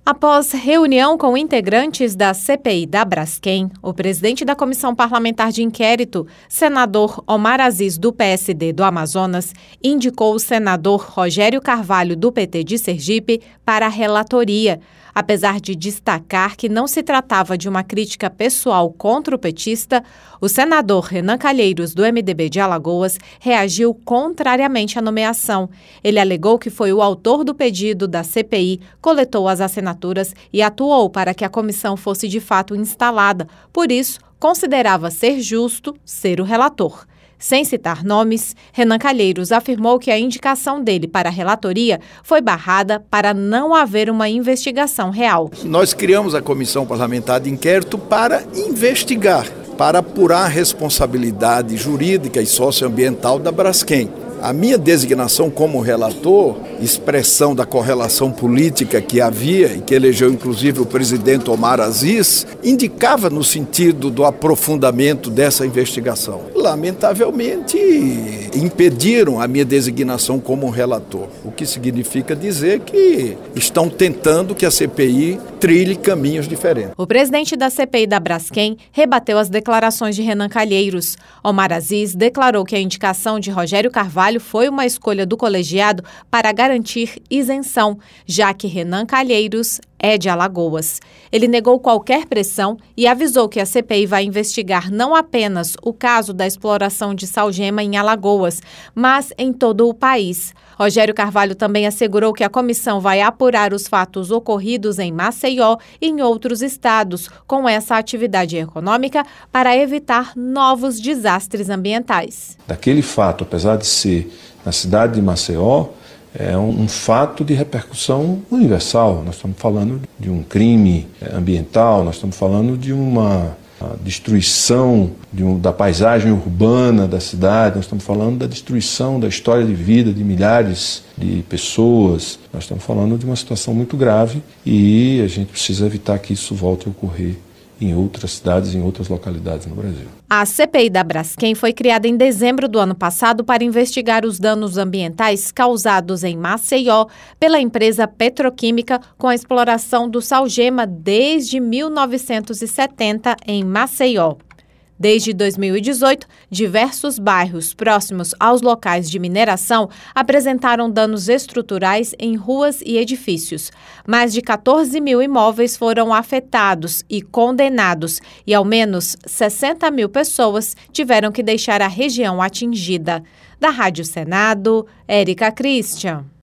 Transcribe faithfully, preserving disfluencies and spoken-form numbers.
Após reunião com integrantes da C P I da Braskem, o presidente da Comissão Parlamentar de Inquérito, senador Omar Aziz, do P S D do Amazonas, indicou o senador Rogério Carvalho, do P T de Sergipe, para a relatoria, apesar de destacar que não se tratava de uma crítica pessoal contra o petista. O senador Renan Calheiros, do M D B de Alagoas, reagiu contrariamente à nomeação. Ele alegou que foi o autor do pedido da C P I, coletou as assinaturas e atuou para que a comissão fosse de fato instalada. Por isso, considerava ser justo ser o relator. Sem citar nomes, Renan Calheiros afirmou que a indicação dele para a relatoria foi barrada para não haver uma investigação real. Nós criamos a Comissão Parlamentar de Inquérito para investigar, para apurar a responsabilidade jurídica e socioambiental da Braskem. A minha designação como relator, expressão da correlação política que havia e que elegeu inclusive o presidente Omar Aziz, indicava no sentido do aprofundamento dessa investigação. Lamentavelmente, impediram a minha designação como relator, o que significa dizer que estão tentando que a C P I trilhe caminhos diferentes. O presidente da C P I da Braskem rebateu as declarações de Renan Calheiros. Omar Aziz declarou que a indicação de Rogério Carvalho foi uma escolha do colegiado para garantir isenção, já que Renan Calheiros é de Alagoas. Ele negou qualquer pressão e avisou que a C P I vai investigar não apenas o caso da exploração de salgema em Alagoas, mas em todo o país. Rogério Carvalho também assegurou que a comissão vai apurar os fatos ocorridos em Maceió e em outros estados com essa atividade econômica para evitar novos desastres ambientais. Daquele fato, apesar de ser na cidade de Maceió, é um, um fato de repercussão universal. Nós estamos falando de um crime ambiental, nós estamos falando de uma destruição de um, da paisagem urbana da cidade, nós estamos falando da destruição da história de vida de milhares de pessoas. Nós estamos falando de uma situação muito grave e a gente precisa evitar que isso volte a ocorrer em outras cidades, em outras localidades no Brasil. A C P I da Braskem foi criada em dezembro do ano passado para investigar os danos ambientais causados em Maceió pela empresa petroquímica com a exploração do salgema desde mil novecentos e setenta em Maceió. Desde dois mil e dezoito, diversos bairros próximos aos locais de mineração apresentaram danos estruturais em ruas e edifícios. Mais de quatorze mil imóveis foram afetados e condenados e ao menos sessenta mil pessoas tiveram que deixar a região atingida. Da Rádio Senado, Érica Christian.